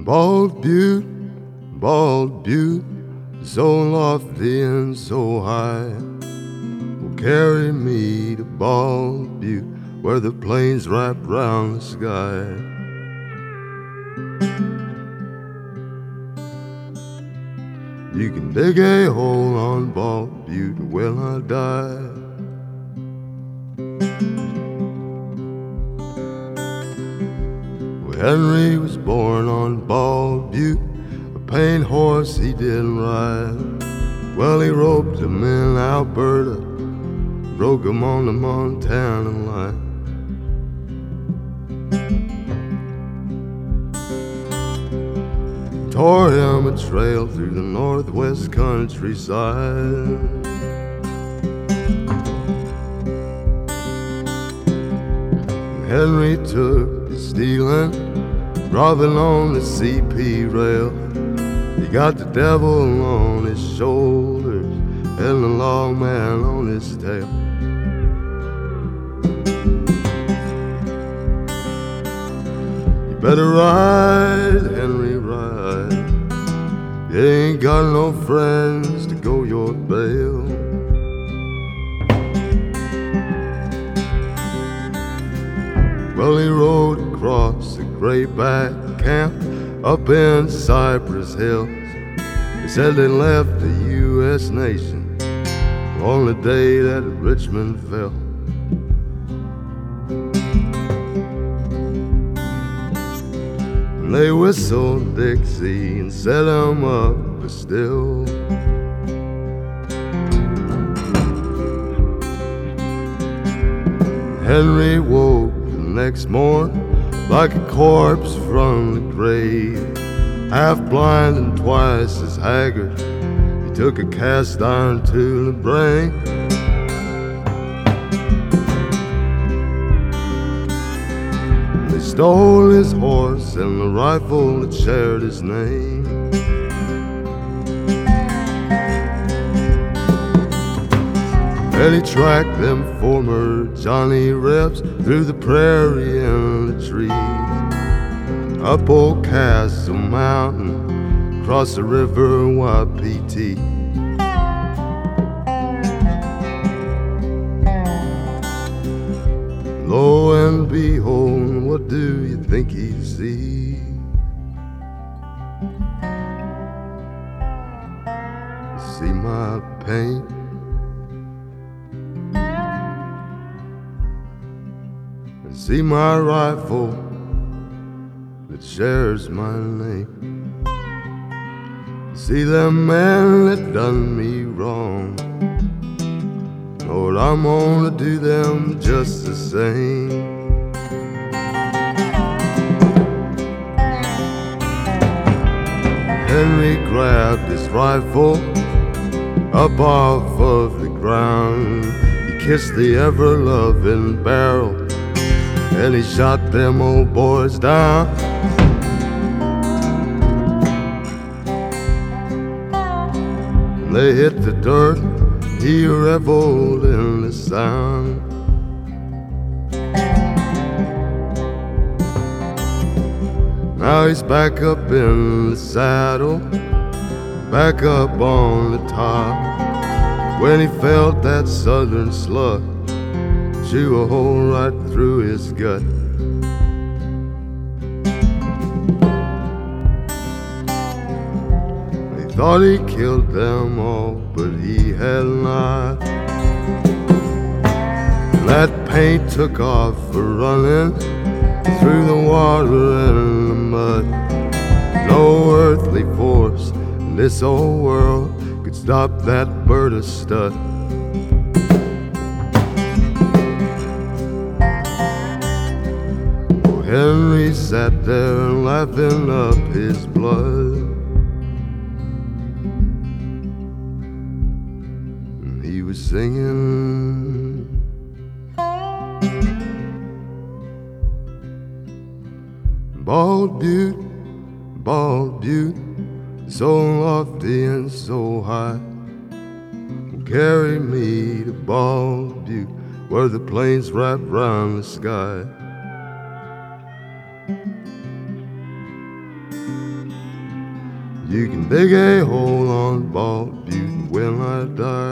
Bald butte, so lofty and so high, will carry me to Bald Butte, where the plains wrap round the sky. You can dig a hole on Bald Butte when I die. Well, Henry was born on Bald Butte, a paint horse he didn't ride. Well, he roped him in Alberta, broke him on the Montana line. Tore him a trail through the northwest countryside. Henry took to stealing, robbing on the CP rail. He got the devil on his shoulders and the lawman on his tail. You better ride, Henry, ride. You ain't got no friends to go your bail. Well, he rode across the Grayback camp up in Cypress Hills. They said they left the U.S. nation on the day that Richmond fell. And they whistled Dixie and set him up for still. Henry woke next morn like a corpse from the grave, half blind and twice as haggard. He took a cast iron to the brain. They stole his horse and the rifle that shared his name. And he tracked them former Johnny Rebs through the prairie and the trees, up Old Castle Mountain, across the river Wapiti. Lo and behold, what do you think he sees? See my pain? See my rifle that shares my name. See them men that done me wrong. Lord, I'm gonna do them just the same. Henry grabbed his rifle up off of the ground. He kissed the ever-loving barrel and he shot them old boys down. When they hit the dirt, he reveled in the sound. Now he's back up in the saddle, back up on the top, when he felt that southern slug chew a hole right through his gut. He thought he killed them all, but he had not. That paint took off for running through the water and the mud. No earthly force in this old world could stop that bird of stud. Henry sat there laughing up his blood, and he was singing, Bald Butte, so lofty and so high, will carry me to Bald Butte, where the plains wrap round the sky. You can dig a hole on bald butte when I die.